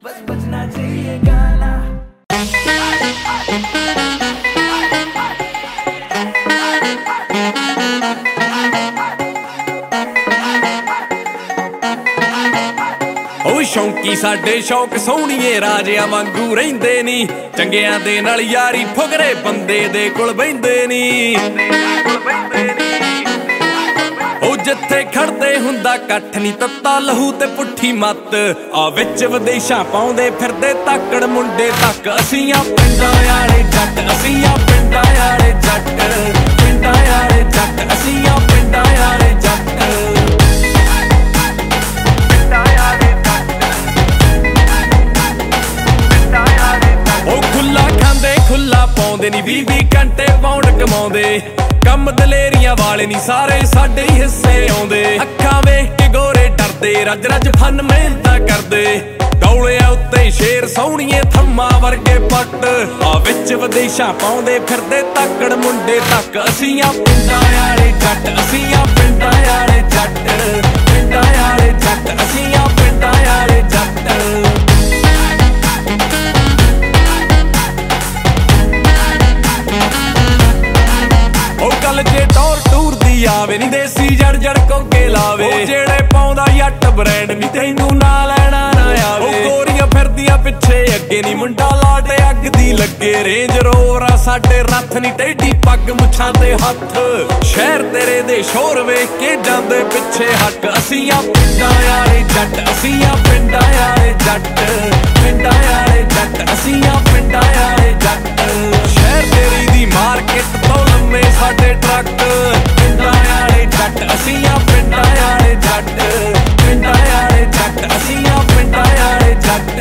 बस बजना चाहिए गाना। शौकी साडे शौक सोहणीए राजियां वांगू रहिंदे नी, चंगियां दे नाल यारी फुगरे बंदे दे कोल बहिंदे नी। ओ जिथे खड़दे हुंदा कट्ठ नी तत्ता लहू ते पुट्ठी मत, आ विच विदेशां पाउंदे फिरदे ताकड़ मुंडे तक। असीं आ पिंडां आले जट, असीं आ पिंडां आले जट, पिंडां आले जट, असीं आ पिंडां आले जट। खुला पाउंदे नी 20 घंटे पौंड कमाउंदे, कम दलेरियां वाले नी सारे साडे ही हिस्से आउंदे। अखां वेख के गोरे डरदे, रज रज फन मेहनतां करदे, डौलियां उत्ते शेर सोहणीए थम्मा वर्गे पट। आ विच विदेशां पाउंदे फिरदे ताकड़ मुंडे तक। असीं आ पिंडां आले जट, असीं आ पिंडां आले जट, पिंडां आले जट, असीं आ पिंडां आले जट। जे टौर टूर दी आवे नी देसी जड़ जड़ कोके लावे, जेड़े पाउंदा जट ब्रांड नी तैनू ना लेना ना आवे। गोरियां फिरदियां पिछे अगे नी मुंडा लाडे अग दी लगे, रेंज रोवर आ साडे रथ नी टेढ़ी पग मुछां ते हथ। शहर तेरे दे शोर वेख के जांदे पिछे हट। असीं आ पिंडां आले जट, असीं आ पिंडां आले जट, पिंडां आले जट, असीं आ पिंडां आले जट। शहर तेरी दी मार्केट तो लम्मे साडे ट्रक, पिंडां आले जट, असीं आ पिंडां आले जट, पिंडां आले जट, असीं आ पिंडां आले जट।